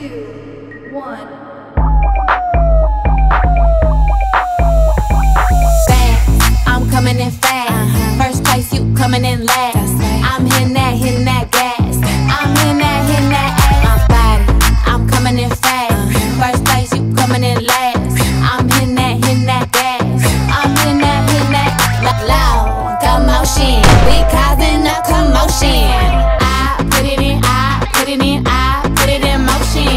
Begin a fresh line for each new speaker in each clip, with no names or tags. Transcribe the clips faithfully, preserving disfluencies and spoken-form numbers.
two, one.
Fast, I'm coming in fast. Uh-huh. First place, you coming in last. Right. I'm hitting that, hitting that gas. I'm hitting that, hitting that ass. My body, I'm coming in fast. Uh-huh. First place, you coming in last. I'm hitting that, hitting that gas. I'm hitting that, hitting that loud commotion. We causing a commotion. I put it in, I put it in, I put it in motion.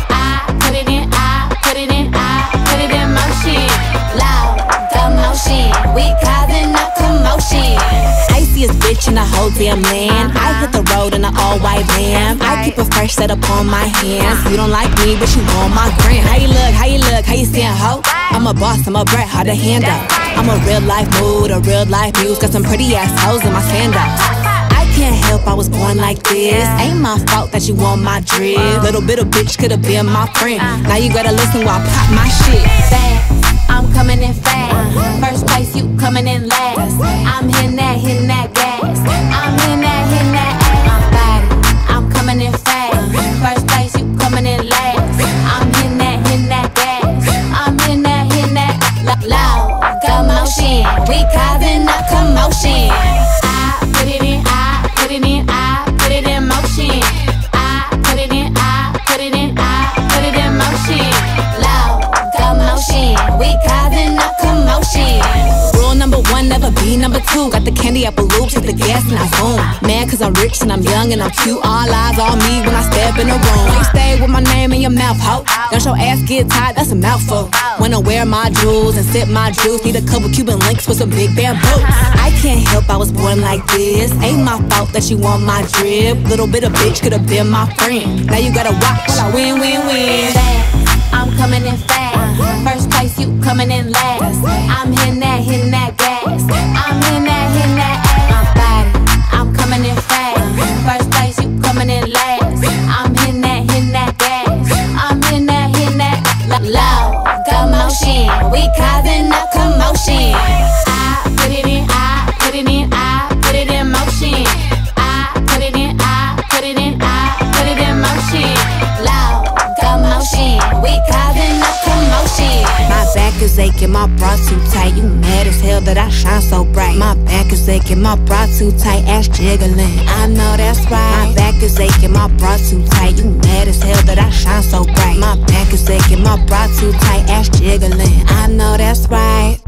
I put it in, I put it in, I put it in motion. Loud commotion. We causing a commotion. Icy bitch in the whole damn land. I hit the road in an all-white van. I keep a fresh set up on my hands. You don't like me, but you on my gram. How you look, how you look, how you seeing, ho? I'm a boss, I'm a brat, hard to handle. I'm a real life mood, a real life muse. Got some pretty ass hoes in my sandals. I can't help, I was born like this. Ain't my fault that you want my drip. Little bit of bitch could've been my friend. Now you gotta listen while I pop my shit. Fast, I'm coming in fast. First place, you coming in last. I'm hitting that, hitting that gas. I'm hitting that, hitting that ass. My body, I'm coming in fast. First place, you coming in last. I'm hitting that, hitting that gas. I'm hitting that, hitting that loud commotion. We causing a commotion. I put it in, I put it in, I put it in motion. I put it in, I put it in, I put it in motion. Loud commotion. We causing a commotion. Rule number one, never be number two. Got the candy apple loops, hit the gas and I zoom. Mad cause I'm rich and I'm young and I'm cute. All eyes on me when I step in the room. You stay with my name in your mouth, ho. Don't your ass get tired, that's a mouthful. Wanna wear my jewels and sip my juice. Need a couple Cuban links with some big bamboo. I can't help, I was born like this. Ain't my fault that you want my drip. Little bit of bitch could've been my friend. Now you gotta watch while I win, win, win. Fast, I'm coming in fast. First place, you coming in last. I'm hitting that, hitting that gas. I'm hitting that, hitting that ass. My body, I'm coming in fast. First place, you coming in last. I'm hitting that, hitting that gas. I'm hitting that, hitting that loud commotion. We causing a commotion. I put it in, I put it in, I put it in motion. I put it in, I put it in, I put it in motion. Loud commotion. We causing a commotion. My back is aching, my bra too tight. You mad as hell that I shine so bright. My back is aching, my bra too tight, ass jiggling. I know that's right. My back is aching, my bra too tight. You mad as hell that I shine so bright. My back is aching, my bra too tight, ass jiggling. I know that's right.